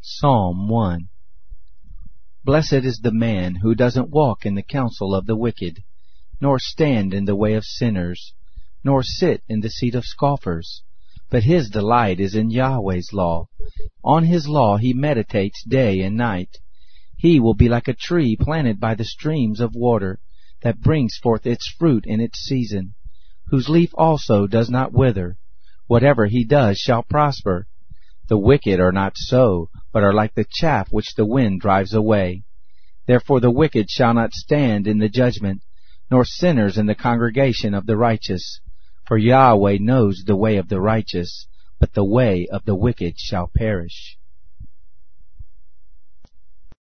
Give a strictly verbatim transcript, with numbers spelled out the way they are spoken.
Psalm one. Blessed is the man who doesn't walk in the counsel of the wicked, nor stand in the way of sinners, nor sit in the seat of scoffers. But his delight is in Yahweh's law. On his law he meditates day and night. He will be like a tree planted by the streams of water, that brings forth its fruit in its season, whose leaf also does not wither. Whatever he does shall prosper. The wicked are not so, but are like the chaff which the wind drives away. Therefore the wicked shall not stand in the judgment, nor sinners in the congregation of the righteous. For Yahweh knows the way of the righteous, but the way of the wicked shall perish.